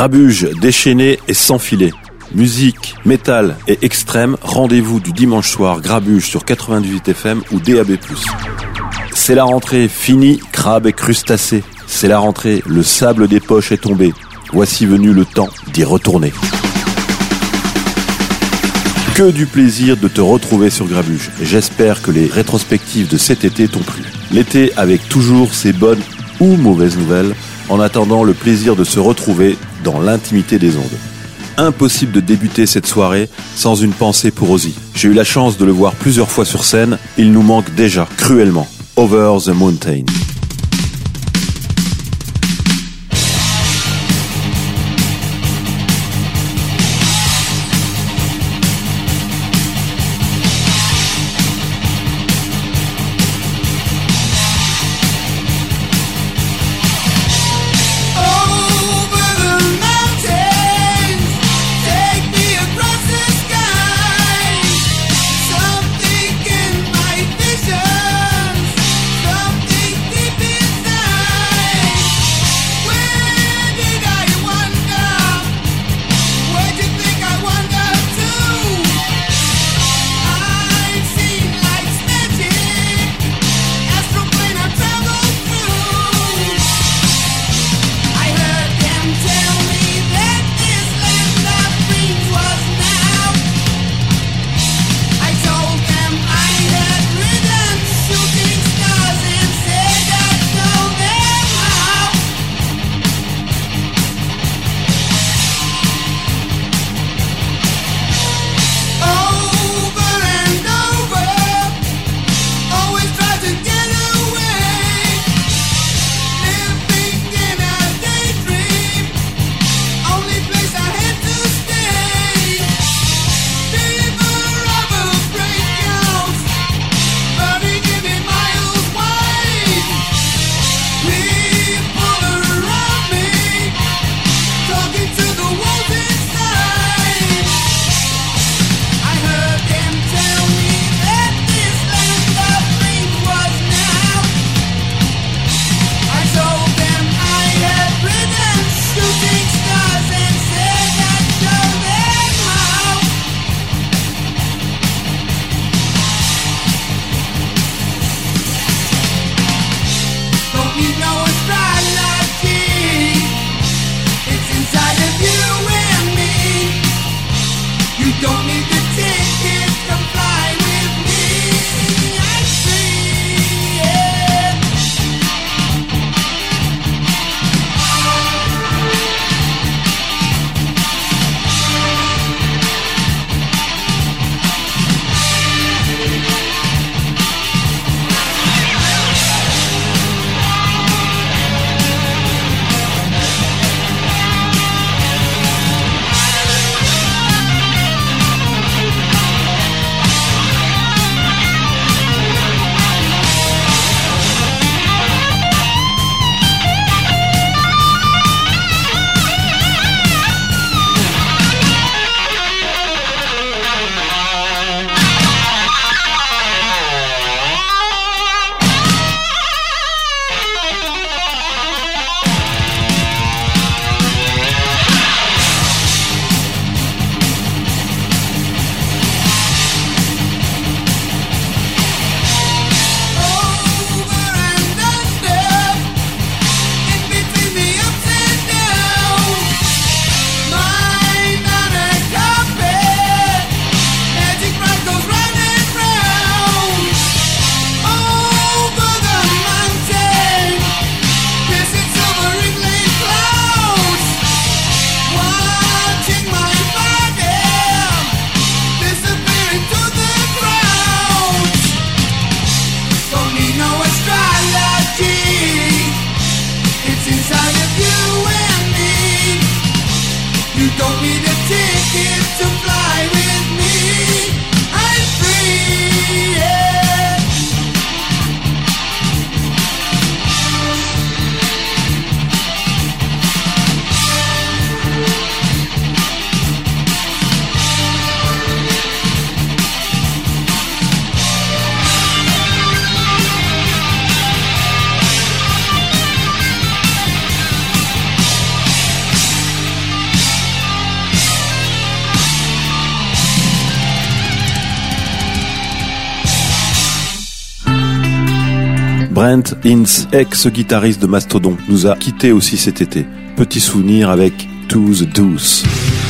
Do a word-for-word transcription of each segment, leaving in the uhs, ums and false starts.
Grabuge, déchaîné et sans filet. Musique, métal et extrême, rendez-vous du dimanche soir Grabuge sur quatre-vingt-dix-huit F M ou D A B plus. C'est la rentrée, fini, crabe et crustacés. C'est la rentrée, le sable des poches est tombé. Voici venu le temps d'y retourner. Que du plaisir de te retrouver sur Grabuge. J'espère que les rétrospectives de cet été t'ont plu. L'été avec toujours ses bonnes ou mauvaises nouvelles, en attendant le plaisir de se retrouver dans l'intimité des ondes. Impossible de débuter cette soirée sans une pensée pour Ozzy. J'ai eu la chance de le voir plusieurs fois sur scène, il nous manque déjà, cruellement. Over the Mountain. Brent Hinds, ex-guitariste de Mastodon, nous a quittés aussi cet été. Petit souvenir avec To the Deuce.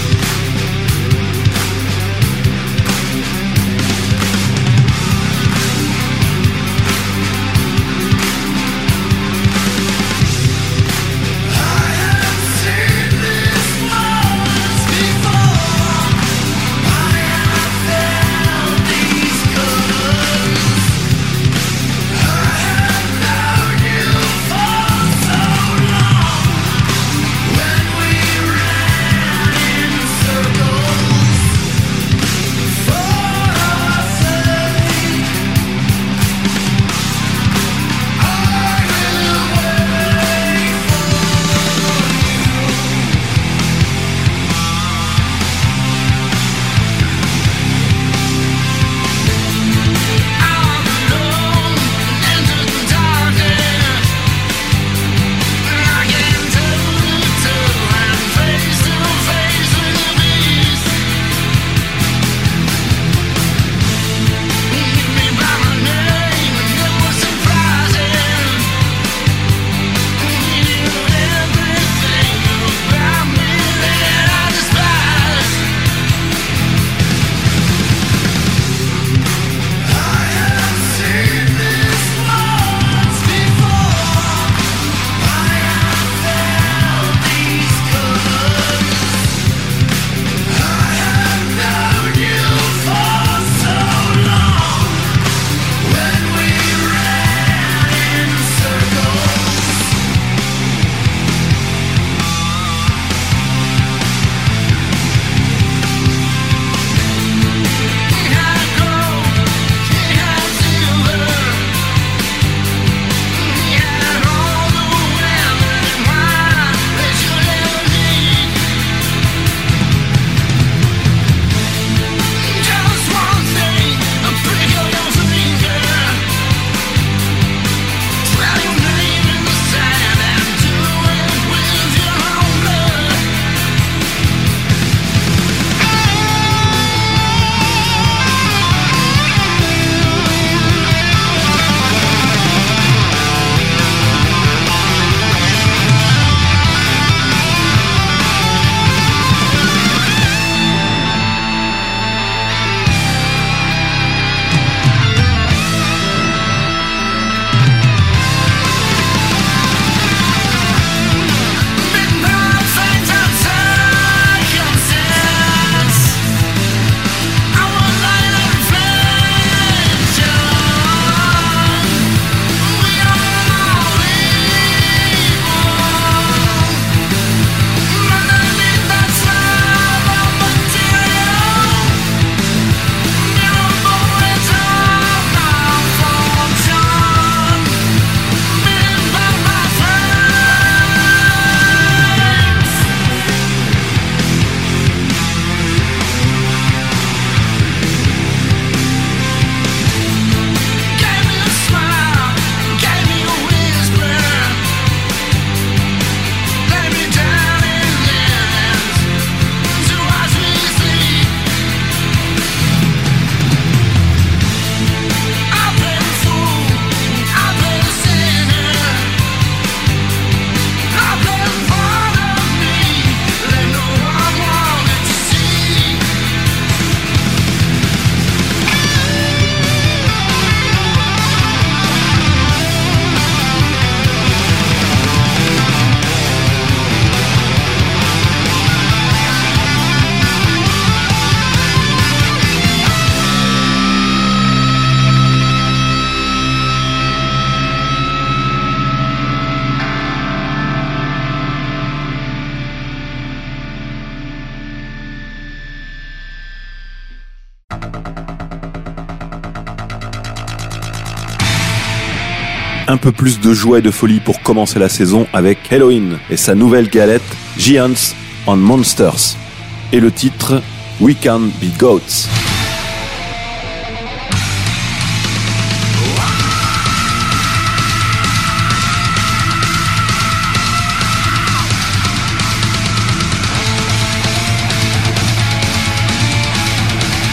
Un peu plus de joie et de folie pour commencer la saison avec Helloween et sa nouvelle galette Giants and Monsters et le titre We Can Be Goats.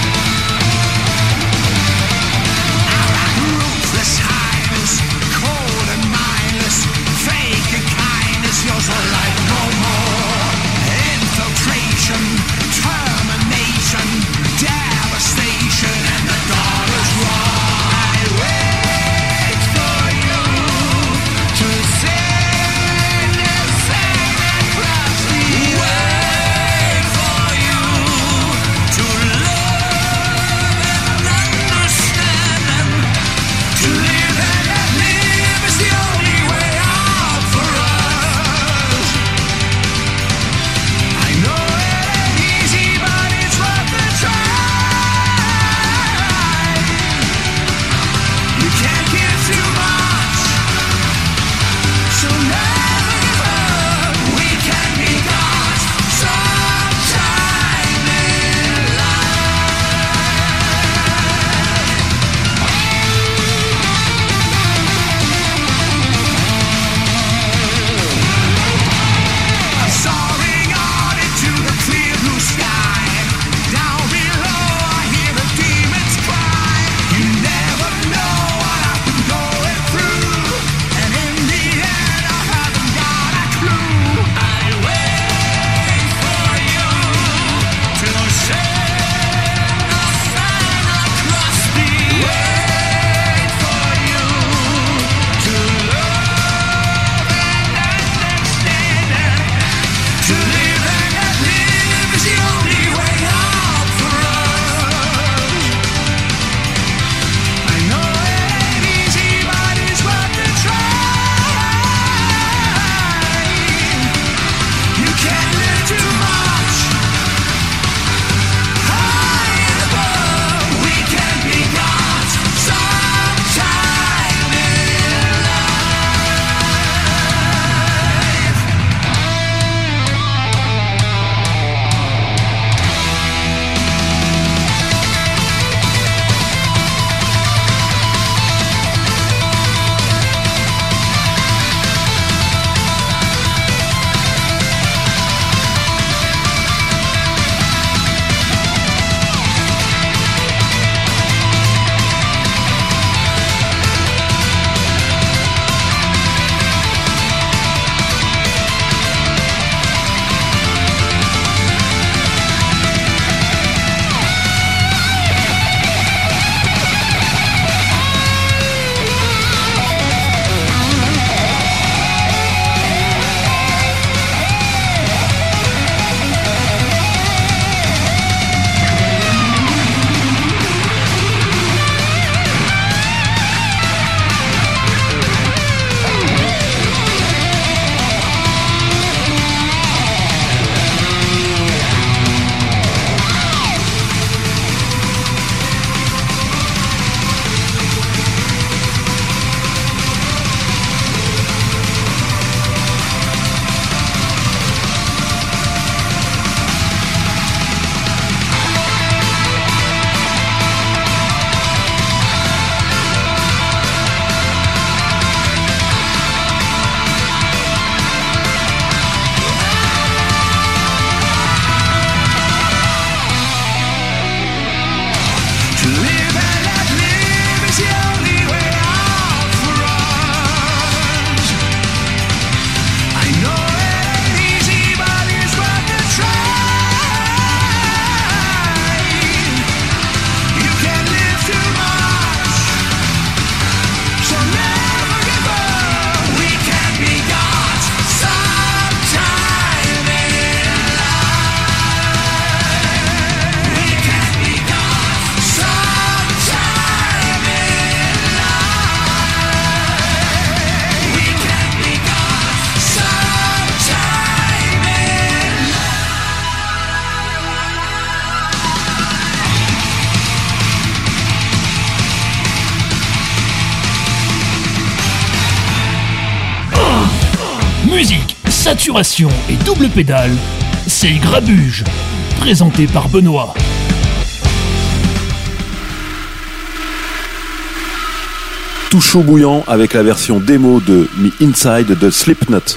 Cold saturation et double pédale, c'est Grabuge, présenté par Benoît. Tout chaud bouillant avec la version démo de Me Inside de Slipknot.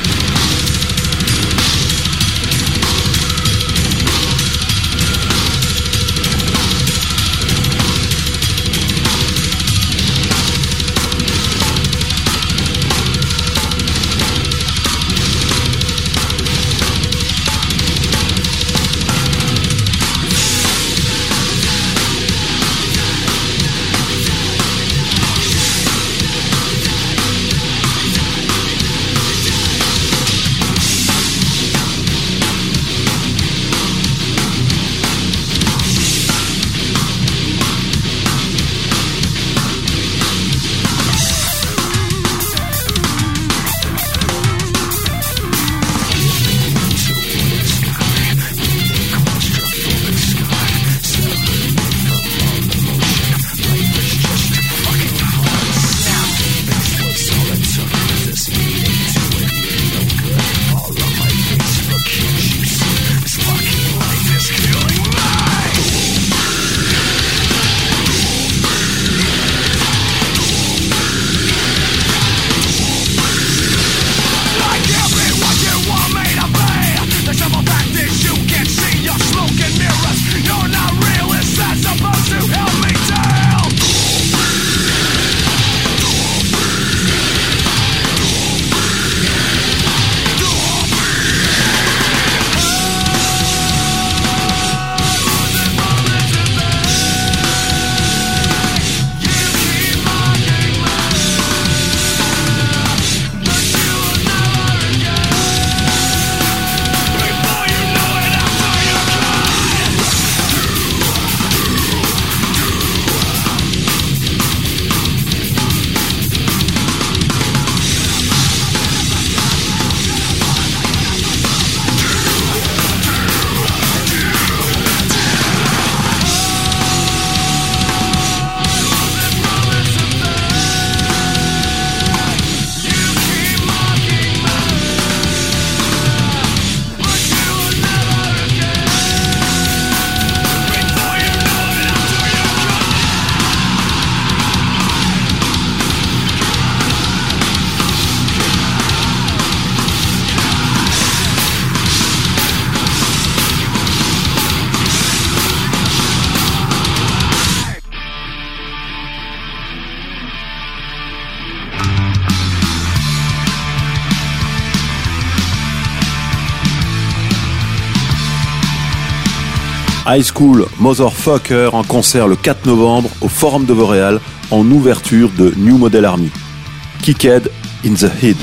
High School Motherfucker en concert le quatre novembre au Forum de Vauréal en ouverture de New Model Army. Kicked in the Head.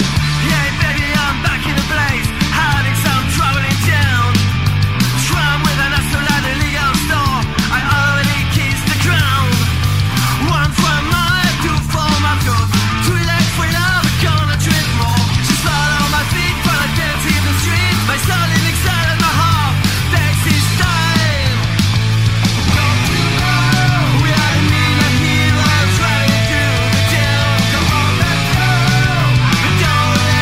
Don't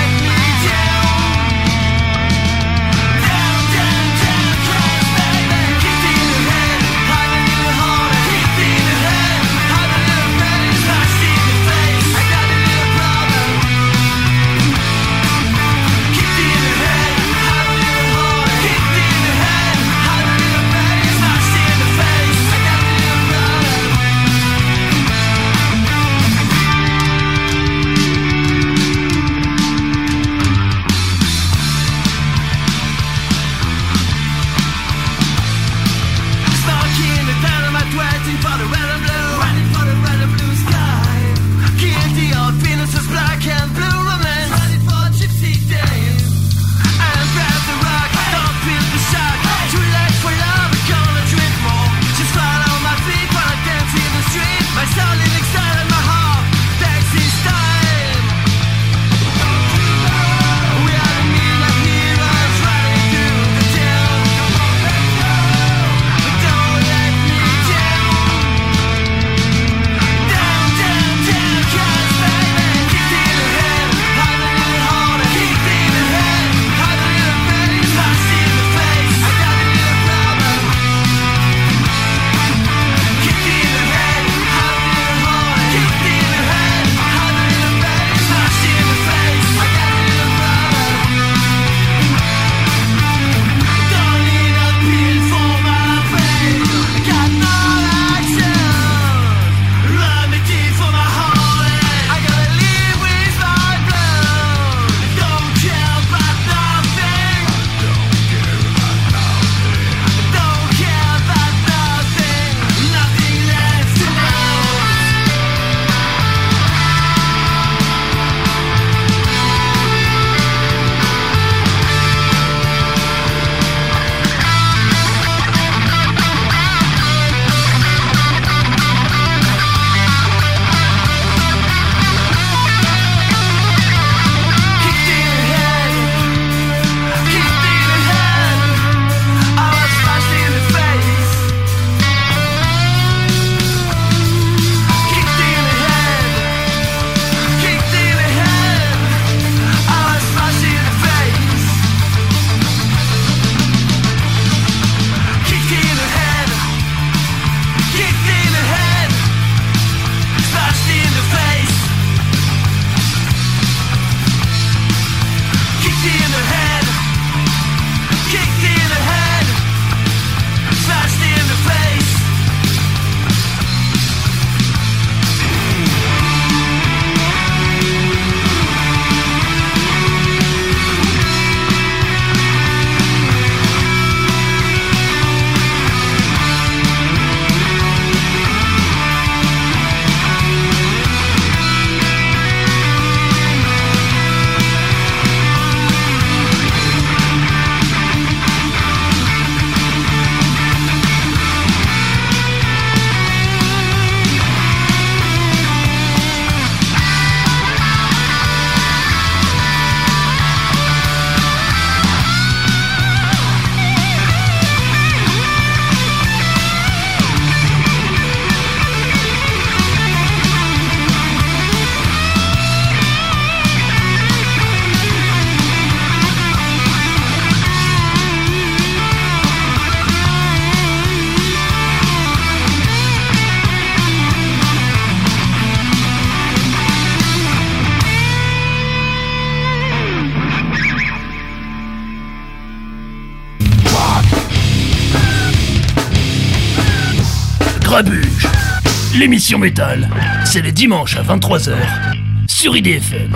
Grabuge. L'émission métal, c'est les dimanches à vingt-trois heures sur I D F M.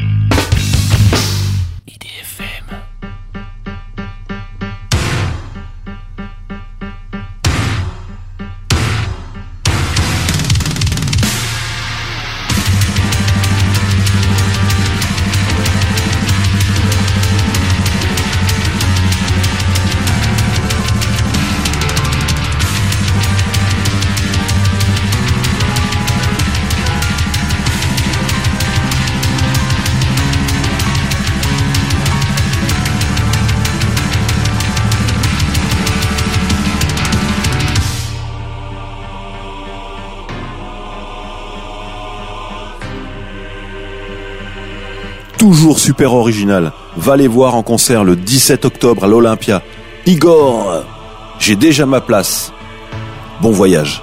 I D F M. Toujours super original. Va les voir en concert le dix-sept octobre à l'Olympia. Igor, j'ai déjà ma place. Bon voyage.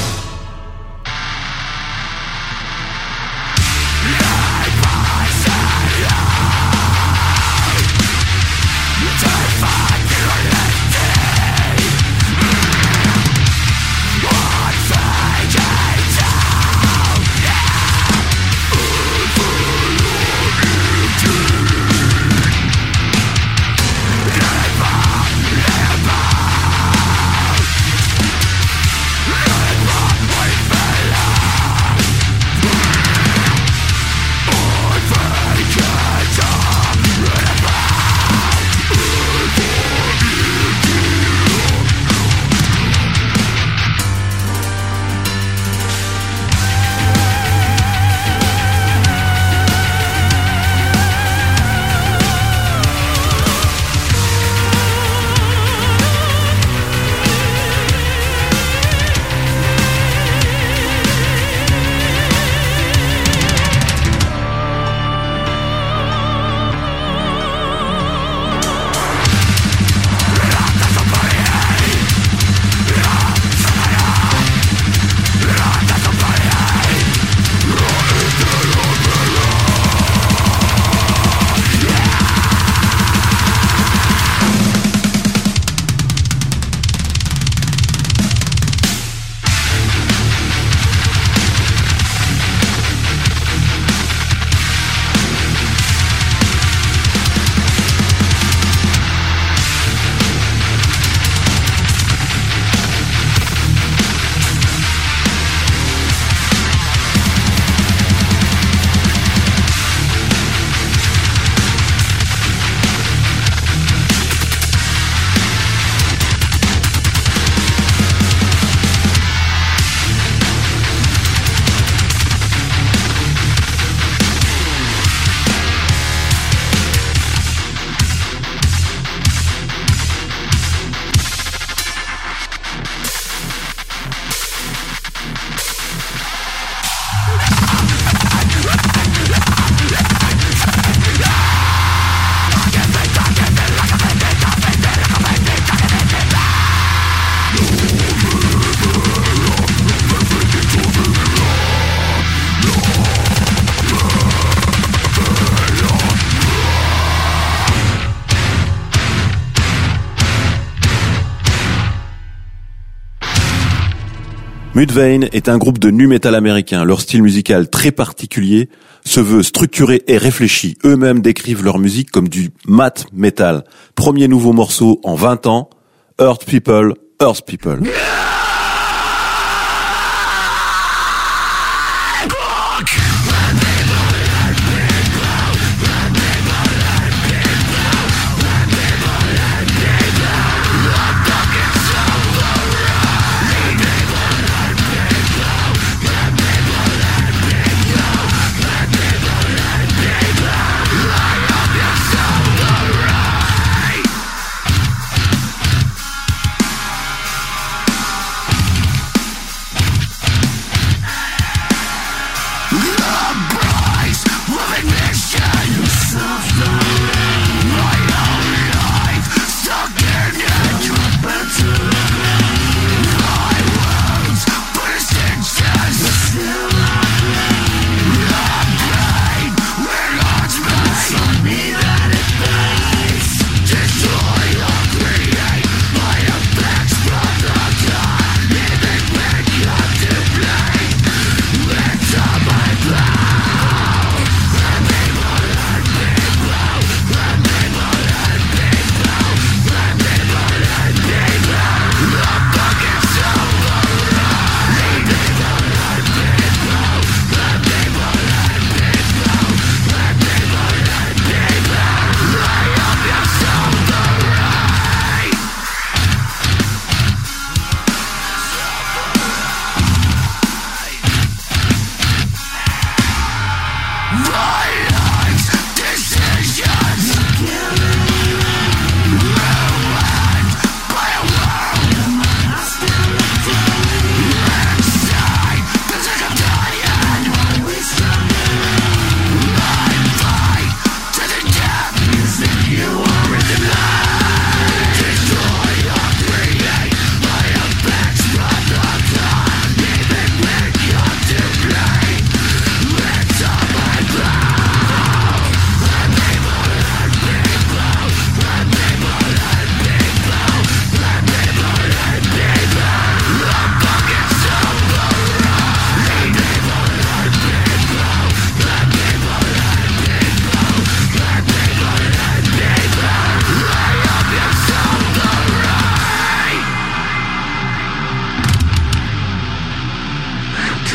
Mudvayne est un groupe de nu metal américain. Leur style musical très particulier se veut structuré et réfléchi. Eux-mêmes décrivent leur musique comme du math metal. Premier nouveau morceau en vingt ans, Earth People, Earth People.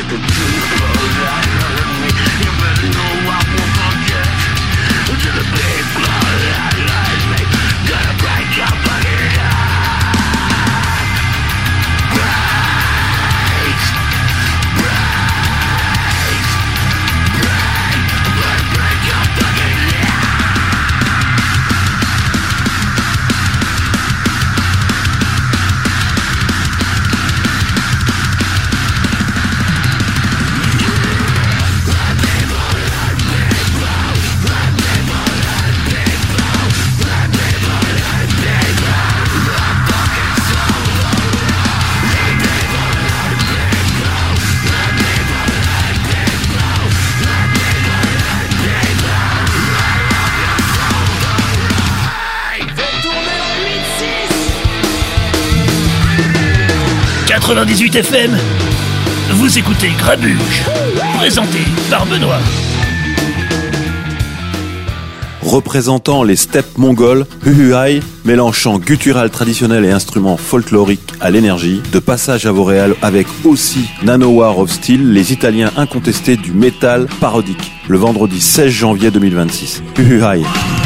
quatre-vingt-dix-huit F M, vous écoutez Grabuge, présenté par Benoît. Représentant les steppes mongoles, Huhuai, mélange chant guttural traditionnel et instruments folkloriques à l'énergie, de passage à Vauréal avec aussi Nanowar of Steel, les Italiens incontestés du métal parodique, le vendredi seize janvier deux mille vingt-six. Huhuai.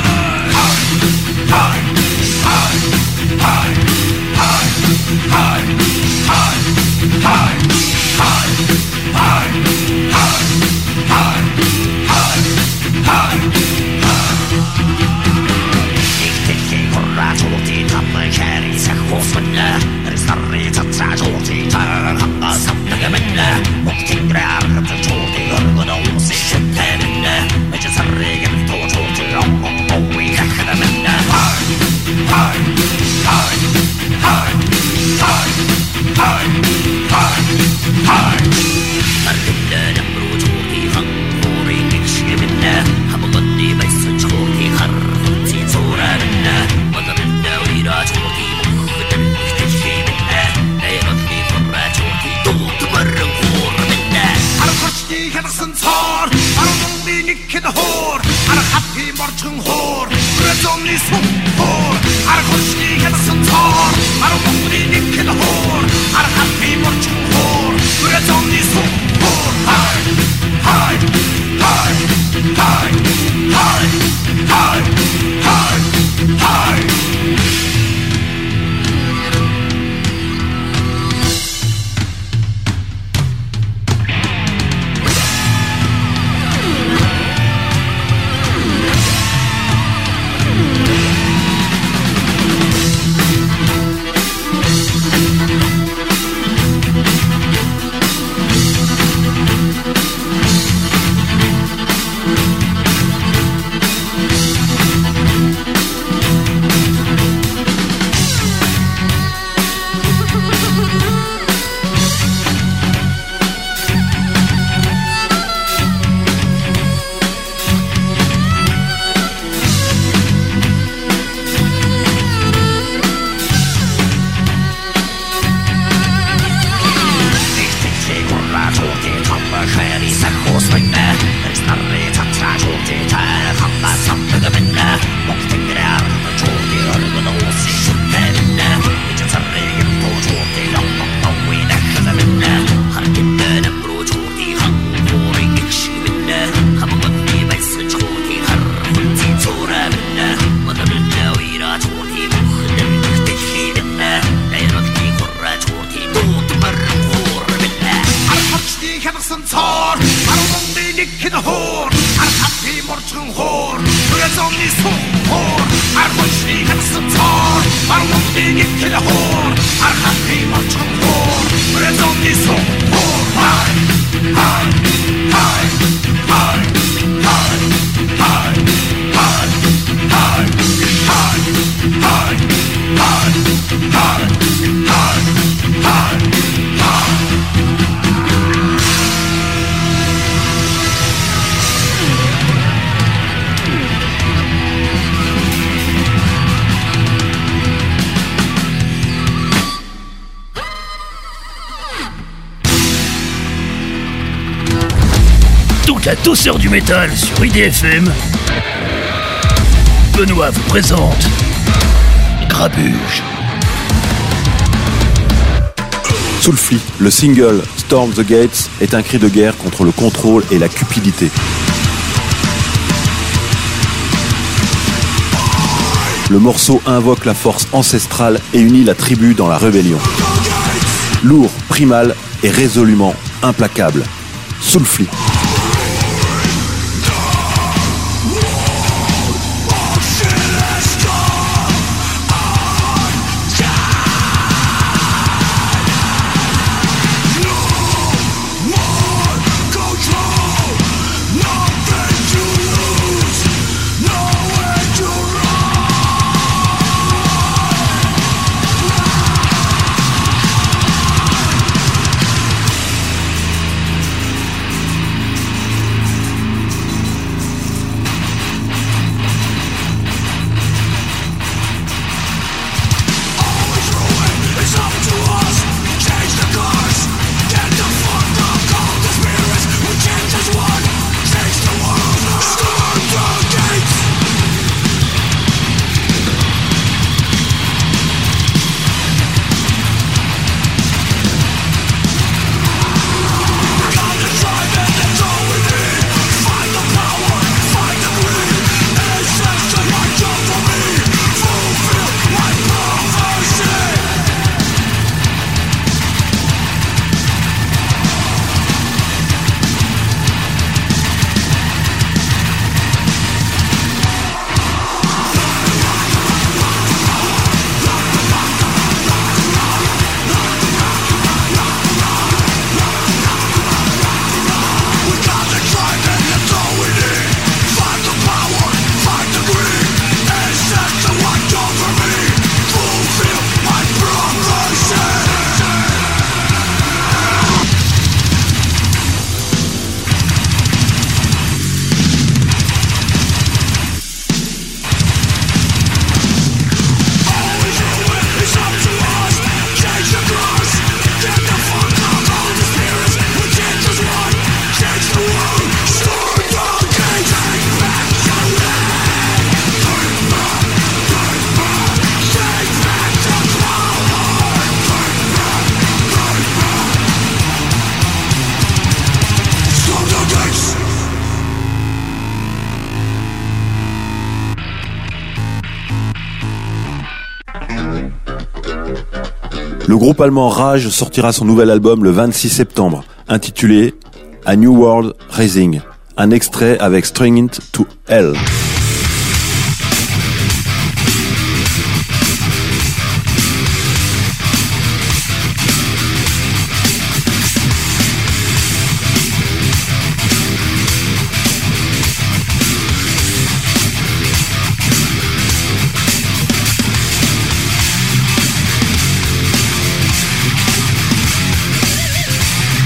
La douceur du métal sur I D F M. Benoît vous présente Grabuge. Soulfly, le single Storm the Gates est un cri de guerre contre le contrôle et la cupidité. Le morceau invoque la force ancestrale et unit la tribu dans la rébellion. Lourd, primal et résolument implacable. Soulfly. Le groupe allemand Rage sortira son nouvel album le vingt-six septembre, intitulé A New World Rising, un extrait avec String It to Hell.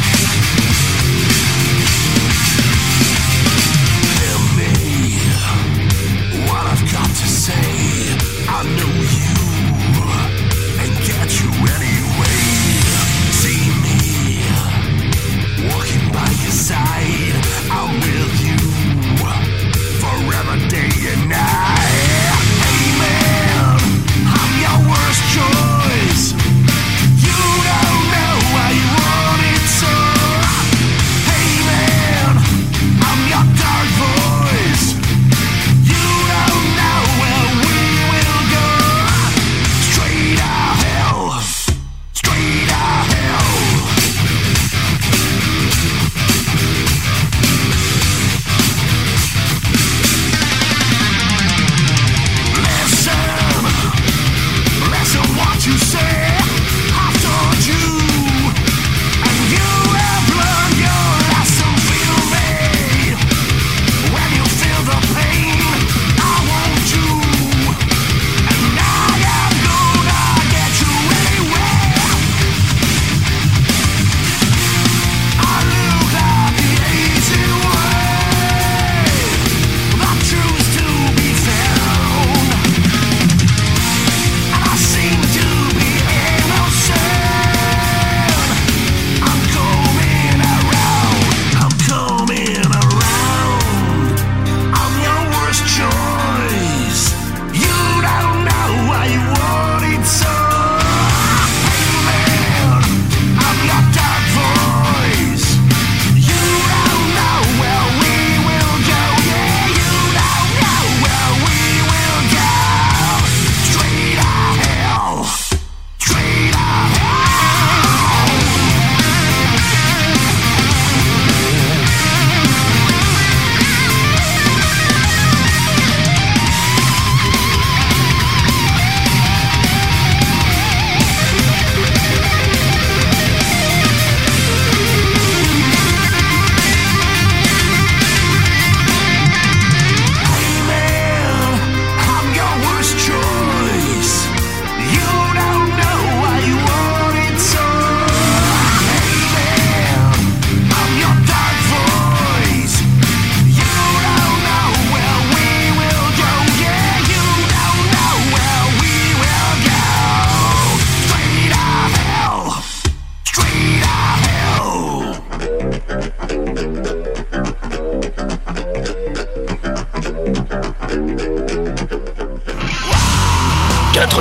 Fill me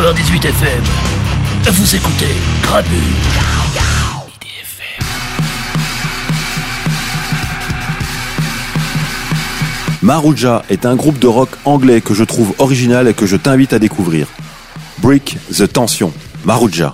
quatre-vingt-dix-huit F M. Vous écoutez Grabuge. Maruja est un groupe de rock anglais que je trouve original et que je t'invite à découvrir. Break the Tension, Maruja.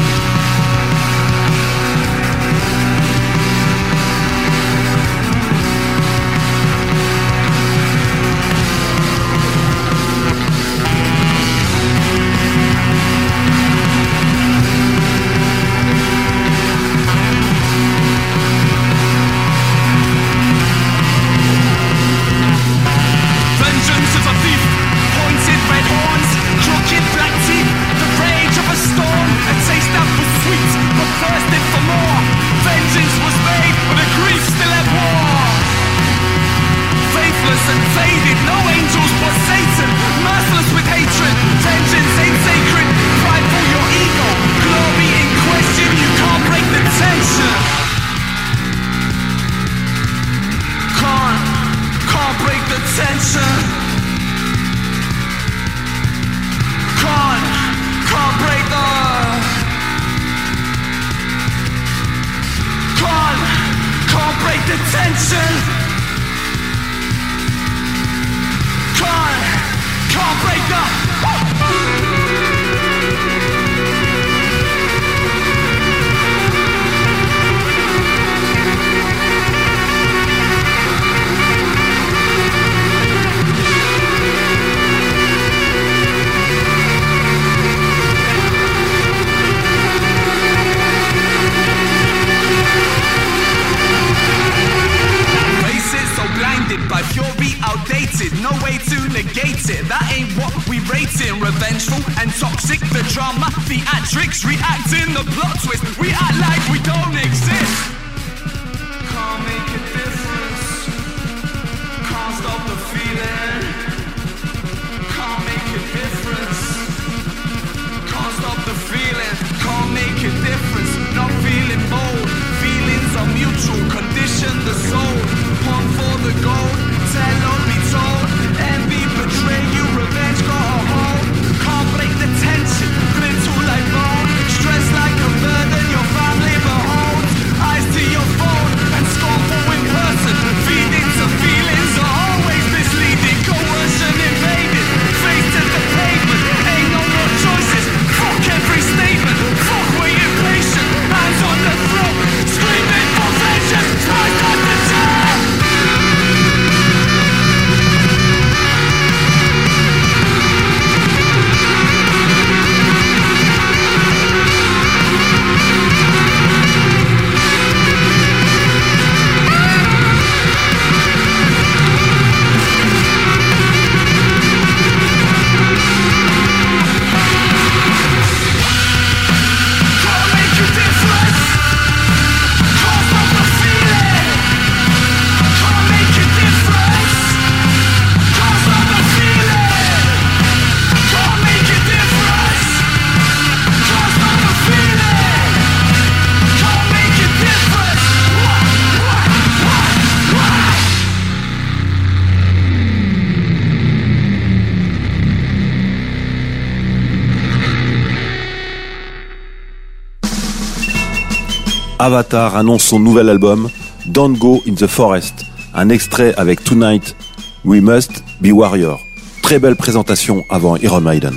Avatar annonce son nouvel album Don't Go in the Forest, un extrait avec Tonight We Must Be Warrior. Très belle présentation avant Iron Maiden.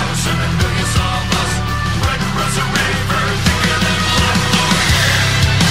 Millions of us, red rosary, thinking and blood.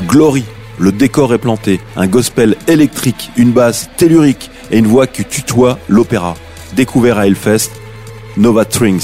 Glory. Le décor est planté, un gospel électrique, une basse tellurique et une voix qui tutoie l'opéra. Découvert à Hellfest, Nova Strings.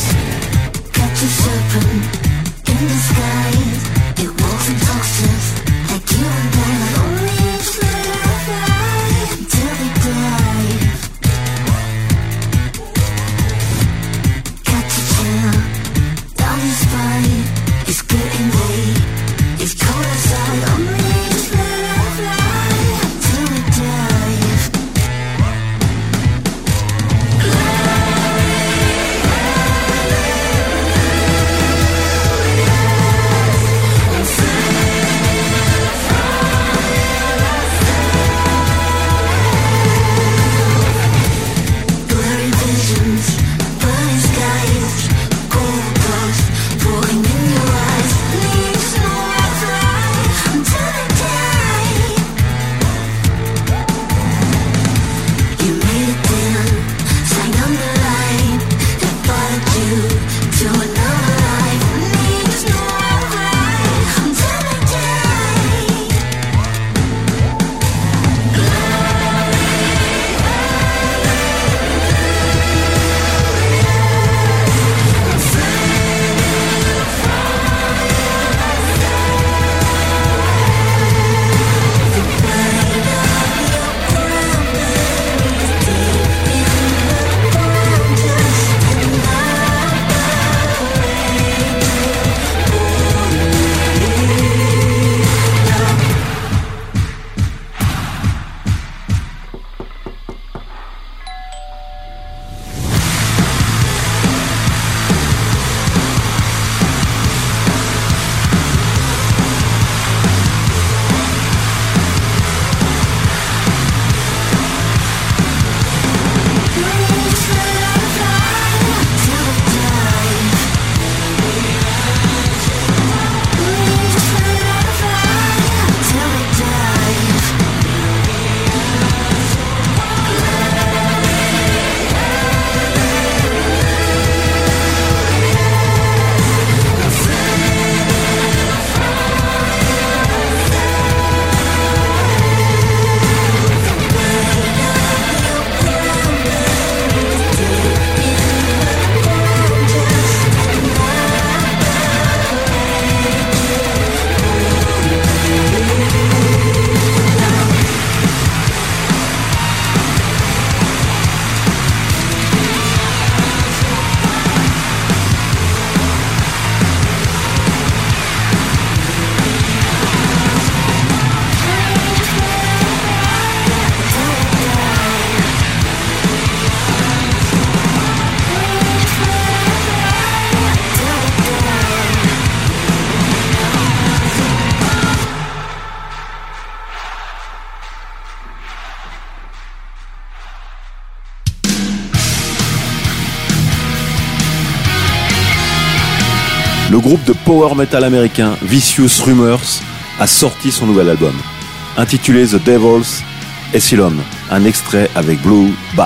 Le groupe de power metal américain Vicious Rumors a sorti son nouvel album, intitulé The Devil's Asylum, un extrait avec Blue Bat.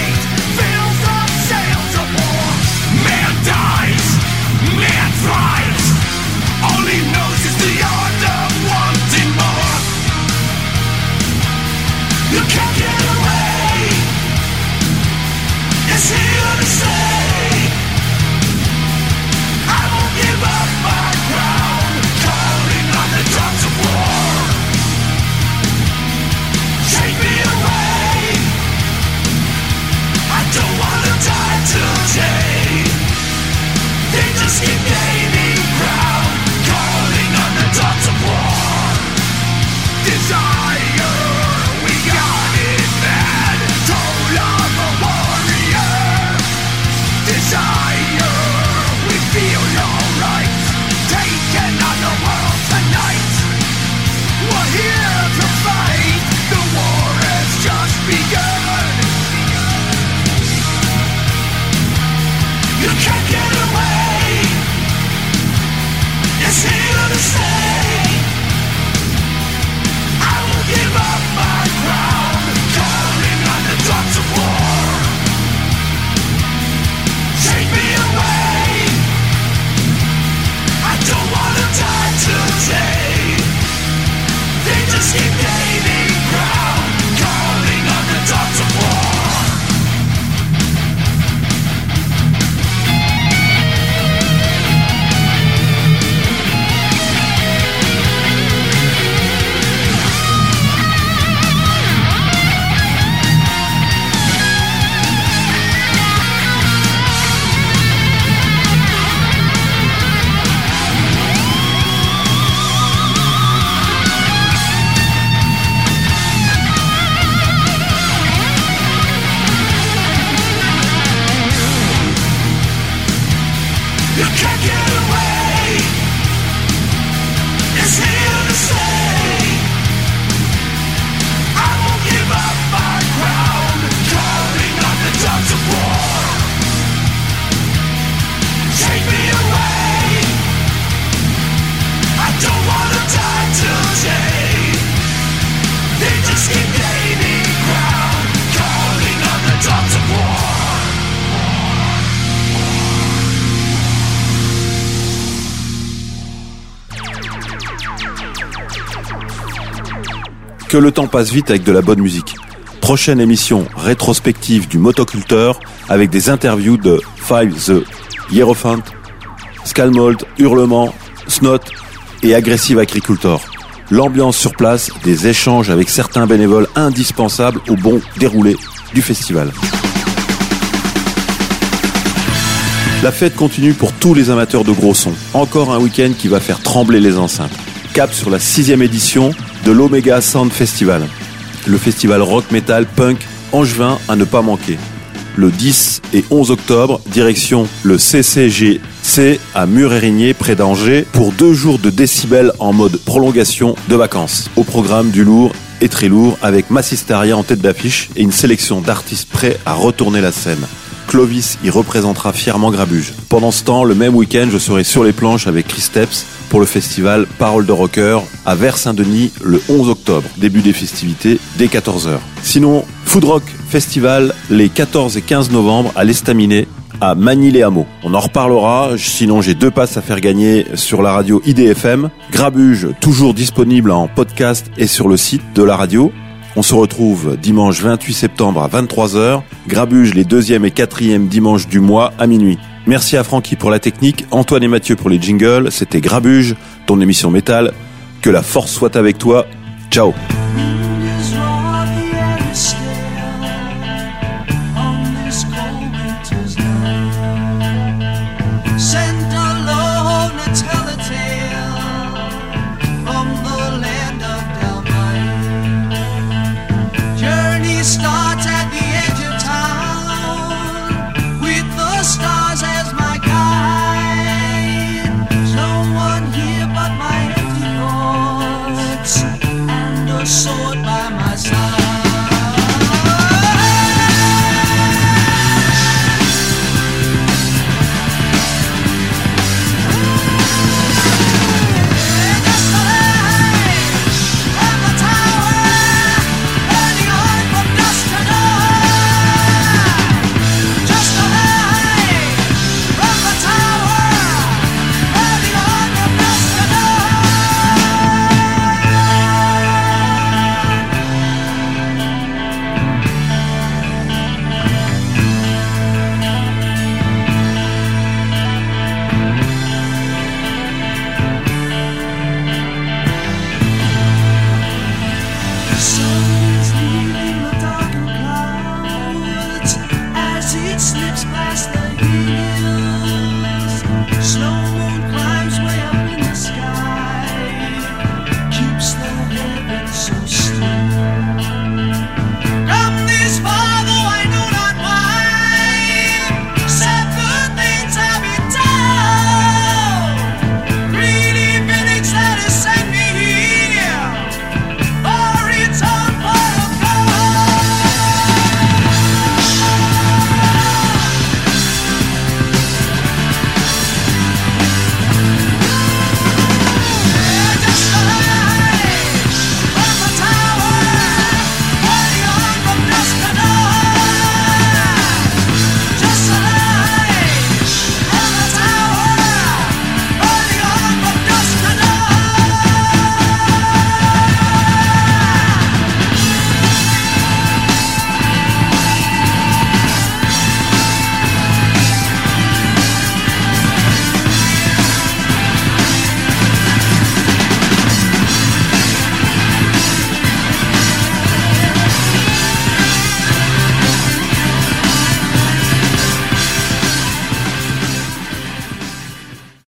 Man dies, man thrives. Que le temps passe vite avec de la bonne musique. Prochaine émission rétrospective du Motoculteur avec des interviews de Five the Hierophant, Skalmold, Hurlement, Snot et Aggressive Agricultor. L'ambiance sur place, des échanges avec certains bénévoles indispensables au bon déroulé du festival. La fête continue pour tous les amateurs de gros sons. Encore un week-end qui va faire trembler les enceintes. Cap sur la sixième édition de l'Omega Sound Festival. Le festival rock, metal, punk, angevin à ne pas manquer. Le dix et onze octobre, direction le C C G C à Mur-Érigné, près d'Angers, pour deux jours de décibels en mode prolongation de vacances. Au programme du lourd et très lourd, avec Massistaria en tête d'affiche et une sélection d'artistes prêts à retourner la scène. Clovis y représentera fièrement Grabuge. Pendant ce temps, le même week-end, je serai sur les planches avec Chris Steps pour le festival Parole de Rocker à Vers-Saint-Denis le onze octobre. Début des festivités dès quatorze heures. Sinon, Food Rock Festival les quatorze et quinze novembre à l'Estaminet à Magny-les-Hameaux. On en reparlera, sinon j'ai deux passes à faire gagner sur la radio I D F M. Grabuge, toujours disponible en podcast et sur le site de la radio. On se retrouve dimanche vingt-huit septembre à vingt-trois heures. Grabuge les deuxième et quatrième dimanches du mois à minuit. Merci à Francky pour la technique, Antoine et Mathieu pour les jingles. C'était Grabuge, ton émission métal. Que la force soit avec toi. Ciao.